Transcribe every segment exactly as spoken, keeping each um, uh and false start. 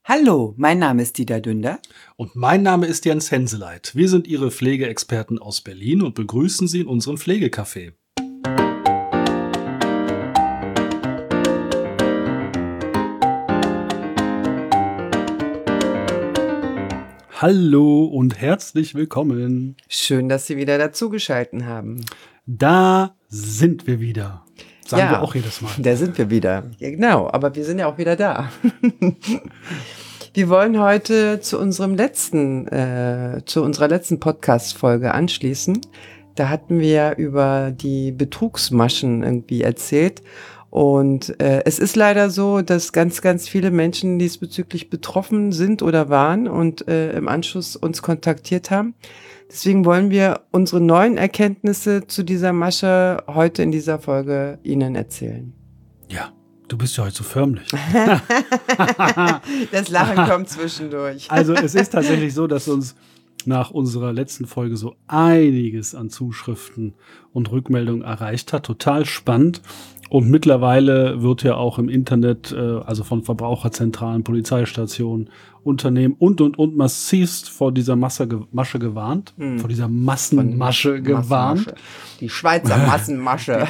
Hallo, mein Name ist Dieter Dünder. Und mein Name ist Jens Henseleit. Wir sind Ihre Pflegeexperten aus Berlin und begrüßen Sie in unserem Pflegecafé. Hallo und herzlich willkommen. Schön, dass Sie wieder dazugeschaltet haben. Da sind wir wieder. Sagen Ja, wir auch jedes Mal. Da sind wir wieder. Ja, genau, aber wir sind ja auch wieder da. Wir wollen heute zu unserem letzten, äh, zu unserer letzten Podcast-Folge anschließen. Da hatten wir über die Betrugsmaschen irgendwie erzählt. Und äh, es ist leider so, dass ganz, ganz viele Menschen diesbezüglich betroffen sind oder waren und äh, im Anschluss uns kontaktiert haben. Deswegen wollen wir unsere neuen Erkenntnisse zu dieser Masche heute in dieser Folge Ihnen erzählen. Ja, du bist ja heute so förmlich. Das Lachen kommt zwischendurch. Also es ist tatsächlich so, dass uns nach unserer letzten Folge so einiges an Zuschriften und Rückmeldungen erreicht hat. Total spannend. Und mittlerweile wird ja auch im Internet, also von Verbraucherzentralen, Polizeistationen, Unternehmen und, und, und massivst vor dieser Masse, Masche gewarnt. Hm. Vor dieser Massenmasche von gewarnt. Massenmasche. Die Schweizer Massenmasche.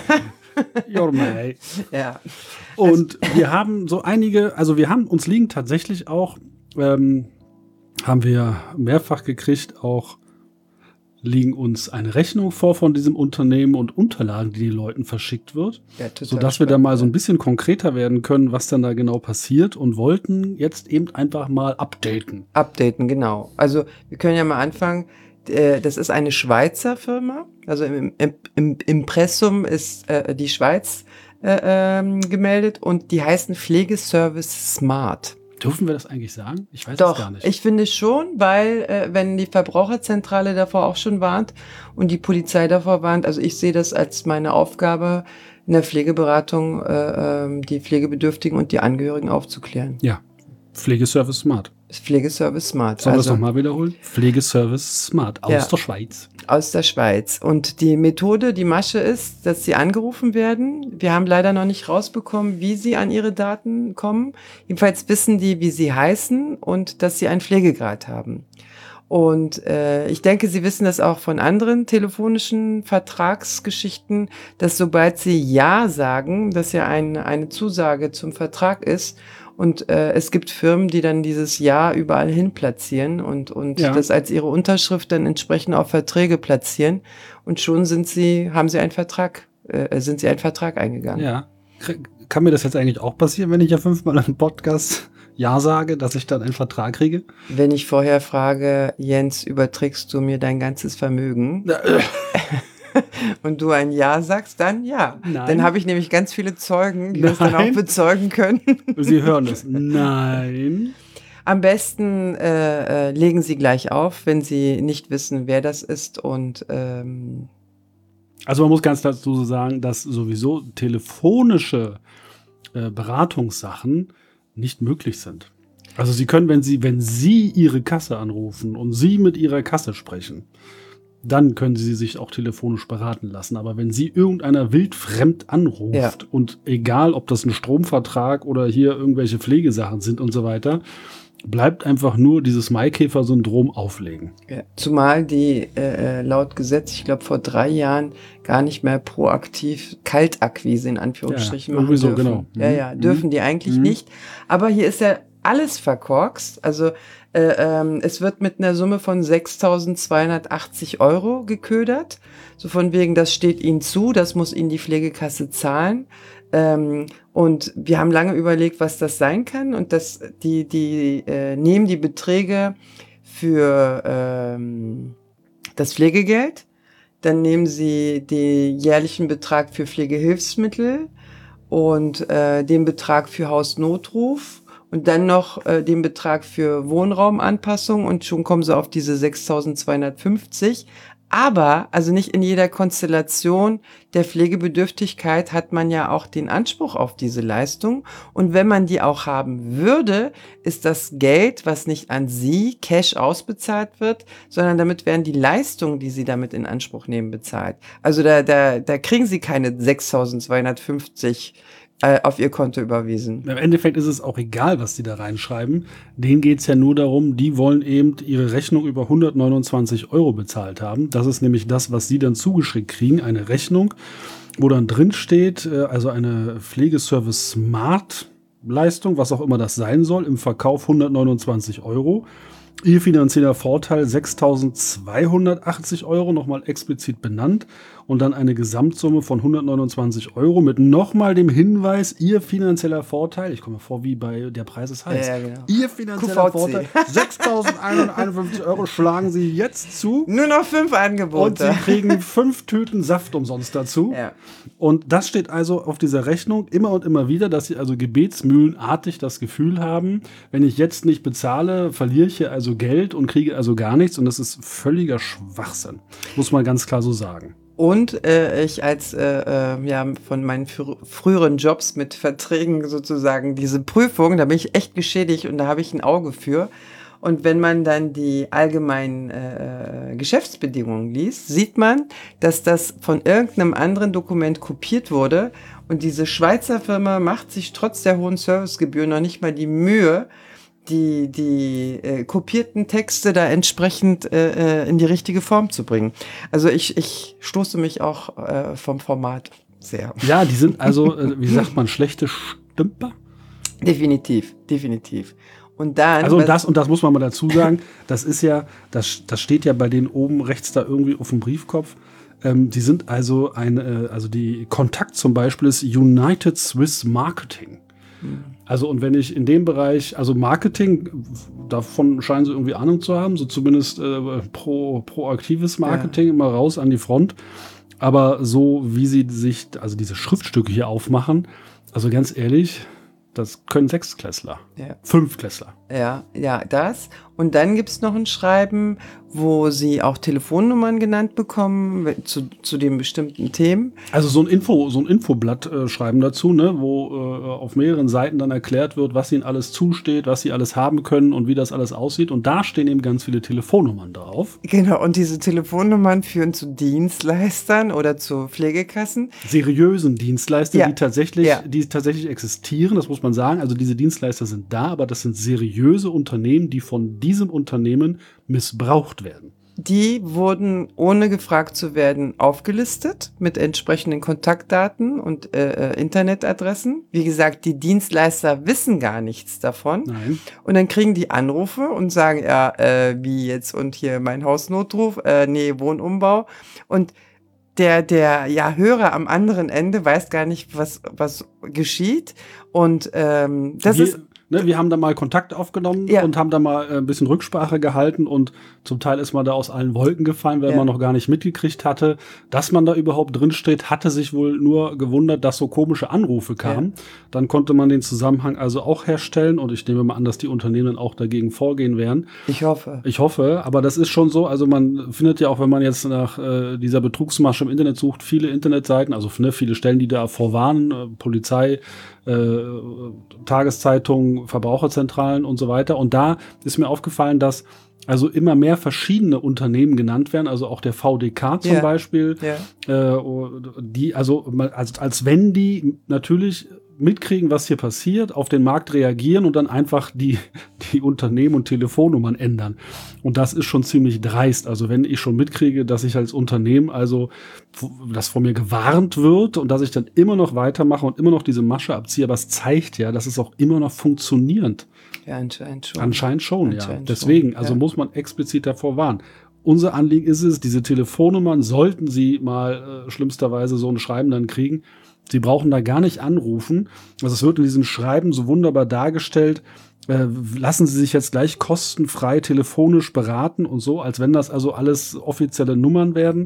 Jormei. Ja. Und also, wir haben so einige, also wir haben, uns liegen tatsächlich auch, ähm, haben wir mehrfach gekriegt, auch liegen uns eine Rechnung vor von diesem Unternehmen und Unterlagen, die den Leuten verschickt wird, ja, sodass wir da mal so ein bisschen konkreter werden können, was dann da genau passiert und wollten jetzt eben einfach mal updaten. Updaten, genau. Also wir können ja mal anfangen. Das ist eine Schweizer Firma, also im, im, im Impressum ist äh, die Schweiz äh, äh, gemeldet und die heißen Pflegeservice Smart. Dürfen wir das eigentlich sagen? Ich weiß Doch, es gar nicht. Ich finde schon, weil äh, wenn die Verbraucherzentrale davor auch schon warnt und die Polizei davor warnt, also ich sehe das als meine Aufgabe in der Pflegeberatung, äh, die Pflegebedürftigen und die Angehörigen aufzuklären. Ja, Pflegeservice Smart. Pflegeservice Smart. Sollen wir also, das nochmal wiederholen? Pflegeservice Smart aus ja, der Schweiz. Aus der Schweiz. Und die Methode, die Masche ist, dass sie angerufen werden. Wir haben leider noch nicht rausbekommen, wie sie an ihre Daten kommen. Jedenfalls wissen die, wie sie heißen und dass sie einen Pflegegrad haben. Und äh, ich denke, Sie wissen das auch von anderen telefonischen Vertragsgeschichten, dass sobald Sie Ja sagen, dass ja ein, eine Zusage zum Vertrag ist, und äh, es gibt Firmen, die dann dieses Ja überall hin platzieren und, und ja. das als ihre Unterschrift dann entsprechend auf Verträge platzieren. Und schon sind sie, haben sie einen Vertrag, äh, sind sie einen Vertrag eingegangen. Ja. Kann mir das jetzt eigentlich auch passieren, wenn ich ja fünfmal im Podcast Ja sage, dass ich dann einen Vertrag kriege? Wenn ich vorher frage, Jens, überträgst du mir dein ganzes Vermögen? Und du ein Ja sagst, dann ja. Nein. Dann habe ich nämlich ganz viele Zeugen, die Nein. das dann auch bezeugen können. Sie hören es. Nein. Am besten äh, äh, legen Sie gleich auf, wenn Sie nicht wissen, wer das ist. Und ähm also man muss ganz dazu sagen, dass sowieso telefonische äh, Beratungssachen nicht möglich sind. Also Sie können, wenn Sie, wenn Sie Ihre Kasse anrufen und Sie mit Ihrer Kasse sprechen, dann können Sie sich auch telefonisch beraten lassen. Aber wenn Sie irgendeiner wildfremd anruft ja. und egal, ob das ein Stromvertrag oder hier irgendwelche Pflegesachen sind und so weiter, bleibt einfach nur dieses Maikäfer-Syndrom auflegen. Ja. Zumal die äh, laut Gesetz, ich glaube vor drei Jahren, gar nicht mehr proaktiv Kaltakquise in Anführungsstrichen ja, machen dürfen. So, genau. Ja, ja, dürfen die eigentlich mhm. nicht. Aber hier ist ja alles verkorkst. Also Äh, ähm, es wird mit einer Summe von sechstausendzweihundertachtzig Euro geködert. So von wegen, das steht Ihnen zu, das muss Ihnen die Pflegekasse zahlen. Ähm, und wir haben lange überlegt, was das sein kann. Und das, die, die äh, nehmen die Beträge für ähm, das Pflegegeld. Dann nehmen sie den jährlichen Betrag für Pflegehilfsmittel und äh, den Betrag für Hausnotruf. Und dann noch äh, den Betrag für Wohnraumanpassung und schon kommen sie auf diese sechstausendzweihundertfünfzig. Aber, also nicht in jeder Konstellation der Pflegebedürftigkeit hat man ja auch den Anspruch auf diese Leistung. Und wenn man die auch haben würde, ist das Geld, was nicht an Sie Cash ausbezahlt wird, sondern damit werden die Leistungen, die Sie damit in Anspruch nehmen, bezahlt. Also da, da, da kriegen Sie keine sechstausendzweihundertfünfzig äh, auf ihr Konto überwiesen. Im Endeffekt ist es auch egal, was die da reinschreiben. Denen geht's ja nur darum, die wollen eben ihre Rechnung über hundertneunundzwanzig Euro bezahlt haben. Das ist nämlich das, was sie dann zugeschickt kriegen, eine Rechnung, wo dann drin steht, äh, also eine Pflegeservice Smart Leistung, was auch immer das sein soll, im Verkauf hundertneunundzwanzig Euro. Ihr finanzieller Vorteil sechstausendzweihundertachtzig Euro, nochmal explizit benannt. Und dann eine Gesamtsumme von hundertneunundzwanzig Euro mit nochmal dem Hinweis, Ihr finanzieller Vorteil, ich komme mir vor wie bei Der Preis ist heiß. Ja, ja, genau. Ihr finanzieller Q V C. Vorteil, sechstausendeinhunderteinundfünfzig Euro schlagen Sie jetzt zu. Nur noch fünf Und Angebote. Sie kriegen fünf Tüten Saft umsonst dazu. Ja. Und das steht also auf dieser Rechnung immer und immer wieder, dass Sie also gebetsmühlenartig das Gefühl haben, wenn ich jetzt nicht bezahle, verliere ich hier also Geld und kriege also gar nichts. Und das ist völliger Schwachsinn. Muss man ganz klar so sagen. Und äh, ich als äh, äh, ja, von meinen frü- früheren Jobs mit Verträgen sozusagen diese Prüfung, da bin ich echt geschädigt und da habe ich ein Auge für. Und wenn man dann die allgemeinen äh, Geschäftsbedingungen liest, sieht man, dass das von irgendeinem anderen Dokument kopiert wurde. Und diese Schweizer Firma macht sich trotz der hohen Servicegebühr noch nicht mal die Mühe, die die äh, kopierten Texte da entsprechend äh, in die richtige Form zu bringen. Also ich, ich stoße mich auch äh, vom Format sehr. Ja, die sind also, äh, wie sagt man, schlechte Stümper? Definitiv, definitiv. Und dann... Also und das, und das muss man mal dazu sagen, das ist ja, das, das steht ja bei denen oben rechts da irgendwie auf dem Briefkopf. Ähm, die sind also eine, also die Kontakt zum Beispiel ist United Swiss Marketing. Also und wenn ich in dem Bereich, also Marketing, davon scheinen sie irgendwie Ahnung zu haben, so zumindest äh, pro, proaktives Marketing, ja. Immer raus an die Front. Aber so wie sie sich, also diese Schriftstücke hier aufmachen, also ganz ehrlich, das können Sechstklässler, ja. Fünftklässler. Ja, ja, das. Und dann gibt's noch ein Schreiben, wo sie auch Telefonnummern genannt bekommen zu, zu den bestimmten Themen. Also so ein Info, so ein Infoblatt äh, schreiben dazu, ne, wo äh, auf mehreren Seiten dann erklärt wird, was ihnen alles zusteht, was sie alles haben können und wie das alles aussieht. Und da stehen eben ganz viele Telefonnummern drauf. Genau, und diese Telefonnummern führen zu Dienstleistern oder zu Pflegekassen. Seriösen Dienstleister, ja. die tatsächlich, ja. die tatsächlich existieren, das muss man sagen. Also diese Dienstleister sind da, aber das sind seriöse Unternehmen, die von diesem Unternehmen missbraucht werden. Die wurden, ohne gefragt zu werden, aufgelistet mit entsprechenden Kontaktdaten und äh, Internetadressen. Wie gesagt, die Dienstleister wissen gar nichts davon. Nein. Und dann kriegen die Anrufe und sagen, ja, äh, wie jetzt und hier mein Hausnotruf, äh, nee, Wohnumbau. Und der, der ja, Hörer am anderen Ende weiß gar nicht, was, was geschieht. Und ähm, das Wir, ist... Ne, wir haben da mal Kontakt aufgenommen ja. und haben da mal äh, ein bisschen Rücksprache gehalten und zum Teil ist man da aus allen Wolken gefallen, weil ja. man noch gar nicht mitgekriegt hatte, dass man da überhaupt drin steht, hatte sich wohl nur gewundert, dass so komische Anrufe kamen. Ja. Dann konnte man den Zusammenhang also auch herstellen und ich nehme mal an, dass die Unternehmen auch dagegen vorgehen werden. Ich hoffe. Ich hoffe, aber das ist schon so, also man findet ja auch, wenn man jetzt nach äh, dieser Betrugsmasche im Internet sucht, viele Internetseiten, also ne, viele Stellen, die da vorwarnen, äh, Polizei, Äh, Tageszeitungen, Verbraucherzentralen und so weiter. Und da ist mir aufgefallen, dass also immer mehr verschiedene Unternehmen genannt werden, also auch der V D K zum yeah. Beispiel, yeah. äh, die also als, als wenn die natürlich mitkriegen, was hier passiert, auf den Markt reagieren und dann einfach die, die Unternehmen und Telefonnummern ändern. Und das ist schon ziemlich dreist. Also wenn ich schon mitkriege, dass ich als Unternehmen also, dass vor mir gewarnt wird und dass ich dann immer noch weitermache und immer noch diese Masche abziehe, aber es zeigt ja, dass es auch immer noch funktionierend. Ja, anscheinend schon. Anscheinend schon, anscheinend ja. Deswegen, schon. also ja. muss man explizit davor warnen. Unser Anliegen ist es, diese Telefonnummern, sollten Sie mal äh, schlimmsterweise so ein Schreiben dann kriegen, Sie brauchen da gar nicht anrufen. Also es wird in diesem Schreiben so wunderbar dargestellt, äh, lassen Sie sich jetzt gleich kostenfrei telefonisch beraten und so, als wenn das also alles offizielle Nummern werden.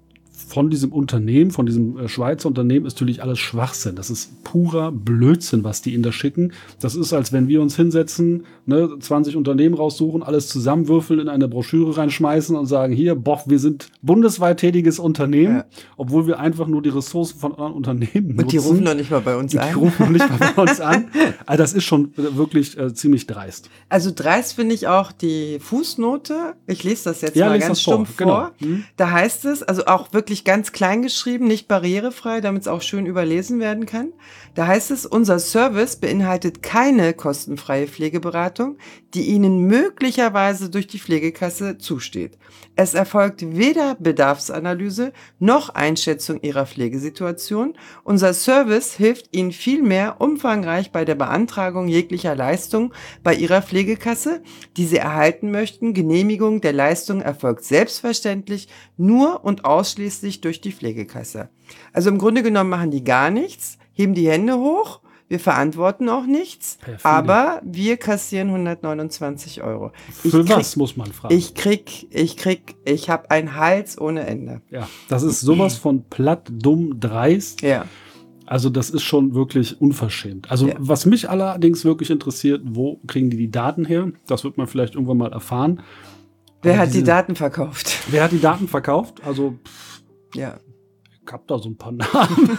Von diesem Unternehmen, von diesem äh, Schweizer Unternehmen ist natürlich alles Schwachsinn. Das ist purer Blödsinn, was die Ihnen da schicken. Das ist, als wenn wir uns hinsetzen, ne, zwanzig Unternehmen raussuchen, alles zusammenwürfeln, in eine Broschüre reinschmeißen und sagen, hier, boah, wir sind bundesweit tätiges Unternehmen, ja. obwohl wir einfach nur die Ressourcen von anderen Unternehmen nutzen. Und die rufen noch nicht mal bei uns und an. Die rufen noch nicht mal bei uns an. Also das ist schon wirklich äh, ziemlich dreist. Also dreist finde ich auch die Fußnote. Ich lese das jetzt ja, mal lese ganz das vor. stumpf vor. Genau. Mhm. Da heißt es, also auch wirklich ganz klein geschrieben, nicht barrierefrei, damit es auch schön überlesen werden kann. Da heißt es, unser Service beinhaltet keine kostenfreie Pflegeberatung, die Ihnen möglicherweise durch die Pflegekasse zusteht. Es erfolgt weder Bedarfsanalyse noch Einschätzung Ihrer Pflegesituation. Unser Service hilft Ihnen vielmehr umfangreich bei der Beantragung jeglicher Leistung bei Ihrer Pflegekasse, die Sie erhalten möchten. Genehmigung der Leistung erfolgt selbstverständlich nur und ausschließlich durch die Pflegekasse. Also im Grunde genommen machen die gar nichts, heben die Hände hoch, wir verantworten auch nichts, Perfide. Aber wir kassieren hundertneunundzwanzig Euro. Ich Für krieg, was, muss man fragen. Ich krieg, ich krieg, ich habe einen Hals ohne Ende. Ja, das ist sowas von platt, dumm, dreist. Ja. Also das ist schon wirklich unverschämt. Also ja. was mich allerdings wirklich interessiert, wo kriegen die die Daten her? Das wird man vielleicht irgendwann mal erfahren. Wer Aber hat diese, die Daten verkauft? Wer hat die Daten verkauft? Also pff, ja. ich hab da so ein paar Namen.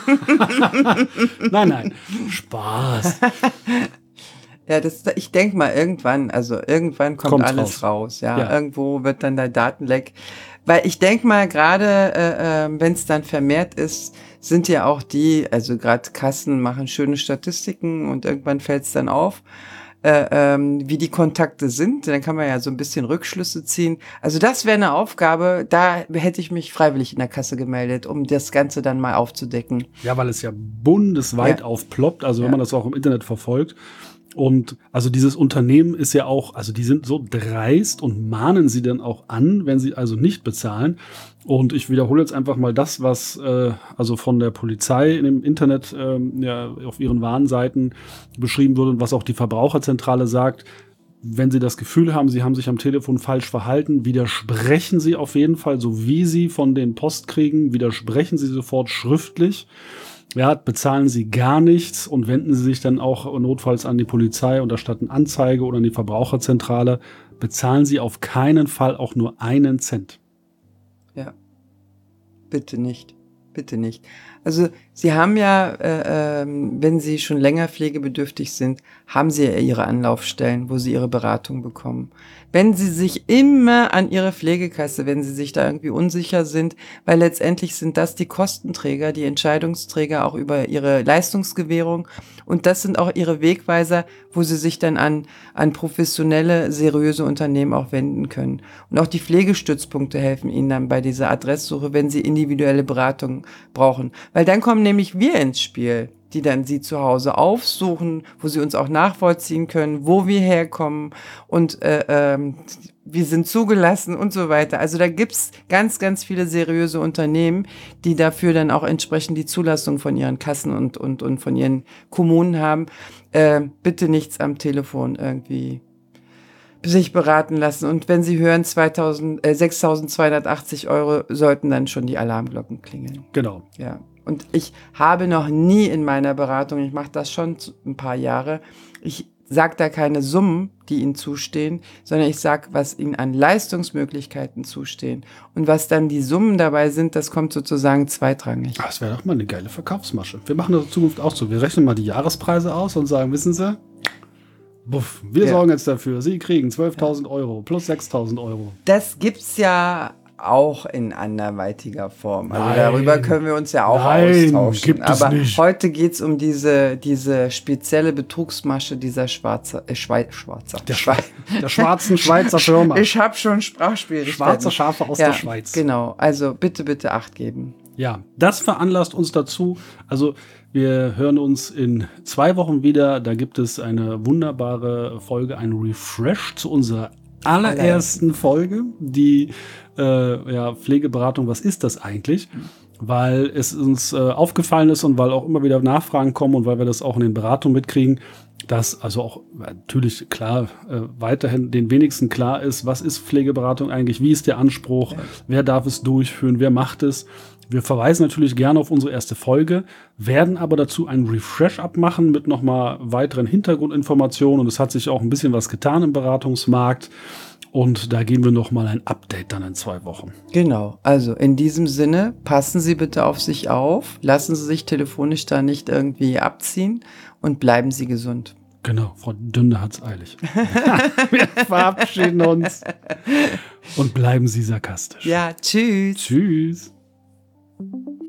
nein, nein, Spaß. Ja, das, ich denke mal irgendwann, also irgendwann kommt, kommt alles raus. raus ja. ja, irgendwo wird dann der Datenleck. Weil ich denke mal, gerade äh, äh, wenn es dann vermehrt ist, sind ja auch die, also gerade Kassen machen schöne Statistiken und irgendwann fällt es dann auf, äh, ähm, wie die Kontakte sind. Dann kann man ja so ein bisschen Rückschlüsse ziehen. Also das wäre eine Aufgabe, da hätte ich mich freiwillig in der Kasse gemeldet, um das Ganze dann mal aufzudecken. Ja, weil es ja bundesweit ja. aufploppt, also wenn ja. man das auch im Internet verfolgt. Und also dieses Unternehmen ist ja auch, also die sind so dreist und mahnen sie dann auch an, wenn sie also nicht bezahlen. Und ich wiederhole jetzt einfach mal das, was äh, also von der Polizei im Internet ähm, ja, auf ihren Warnseiten beschrieben wurde und was auch die Verbraucherzentrale sagt. Wenn Sie das Gefühl haben, Sie haben sich am Telefon falsch verhalten, widersprechen Sie auf jeden Fall, so wie Sie von den Post kriegen, widersprechen Sie sofort schriftlich. Ja, bezahlen Sie gar nichts und wenden Sie sich dann auch notfalls an die Polizei und erstatten Anzeige oder an die Verbraucherzentrale. Bezahlen Sie auf keinen Fall auch nur einen Cent. Ja, bitte nicht, bitte nicht. Also Sie haben ja, äh, ähm, wenn Sie schon länger pflegebedürftig sind, haben Sie ja Ihre Anlaufstellen, wo Sie Ihre Beratung bekommen. Wenn Sie sich immer an Ihre Pflegekasse, wenn Sie sich da irgendwie unsicher sind, weil letztendlich sind das die Kostenträger, die Entscheidungsträger auch über Ihre Leistungsgewährung und das sind auch Ihre Wegweiser, wo Sie sich dann an, an professionelle, seriöse Unternehmen auch wenden können. Und auch die Pflegestützpunkte helfen Ihnen dann bei dieser Adresssuche, wenn Sie individuelle Beratung brauchen. Weil dann kommen nämlich wir ins Spiel, die dann Sie zu Hause aufsuchen, wo Sie uns auch nachvollziehen können, wo wir herkommen und äh, ähm, wir sind zugelassen und so weiter. Also da gibt's ganz, ganz viele seriöse Unternehmen, die dafür dann auch entsprechend die Zulassung von ihren Kassen und, und, und von ihren Kommunen haben. Äh, bitte nichts am Telefon irgendwie sich beraten lassen. Und wenn Sie hören, zweitausend, äh, sechstausendzweihundertachtzig Euro, sollten dann schon die Alarmglocken klingeln. Genau. Ja. Und ich habe noch nie in meiner Beratung, ich mache das schon ein paar Jahre, ich sage da keine Summen, die Ihnen zustehen, sondern ich sage, was Ihnen an Leistungsmöglichkeiten zustehen. Und was dann die Summen dabei sind, das kommt sozusagen zweitrangig. Das wäre doch mal eine geile Verkaufsmasche. Wir machen das in Zukunft auch so. Wir rechnen mal die Jahrespreise aus und sagen, wissen Sie, buff, wir ja. sorgen jetzt dafür, Sie kriegen zwölftausend ja. Euro plus sechstausend Euro. Das gibt's ja auch in anderweitiger Form. Also Nein. darüber können wir uns ja auch Nein, austauschen. gibt es Aber nicht. heute geht's um diese, diese spezielle Betrugsmasche dieser Schwarzer, äh, Schweiz, Schwarzer. Der, Schwe der schwarzen Schweizer Firma. Ich habe schon Sprachschwierigkeiten. Schwarze Schafe aus ja, der Schweiz. Genau, also bitte, bitte Acht geben. Ja, das veranlasst uns dazu. Also wir hören uns in zwei Wochen wieder. Da gibt es eine wunderbare Folge, ein Refresh zu unserer allerersten Folge, die äh, ja, Pflegeberatung, was ist das eigentlich? Weil es uns äh, aufgefallen ist und weil auch immer wieder Nachfragen kommen und weil wir das auch in den Beratungen mitkriegen, dass also auch natürlich klar äh, weiterhin den wenigsten klar ist, was ist Pflegeberatung eigentlich, wie ist der Anspruch, ja. wer darf es durchführen, wer macht es. Wir verweisen natürlich gerne auf unsere erste Folge, werden aber dazu einen Refresh-Up machen mit nochmal weiteren Hintergrundinformationen und es hat sich auch ein bisschen was getan im Beratungsmarkt. Und da geben wir noch mal ein Update dann in zwei Wochen. Genau, also in diesem Sinne, passen Sie bitte auf sich auf, lassen Sie sich telefonisch da nicht irgendwie abziehen und bleiben Sie gesund. Genau, Frau Dünne hat's eilig. Wir verabschieden uns und bleiben Sie sarkastisch. Ja, tschüss. Tschüss.